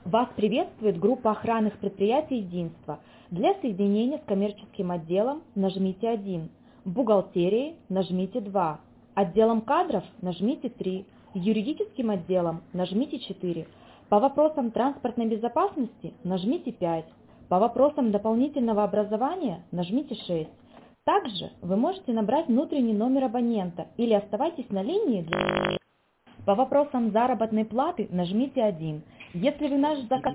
Вас приветствует группа охранных предприятий «Единство». Для соединения с коммерческим отделом нажмите 1, бухгалтерией нажмите 2, отделом кадров нажмите 3, юридическим отделом нажмите 4, по вопросам транспортной безопасности нажмите 5, по вопросам дополнительного образования нажмите 6. Также вы можете набрать внутренний номер абонента или оставайтесь на линии. По вопросам заработной платы нажмите 1. Если вы наш заказ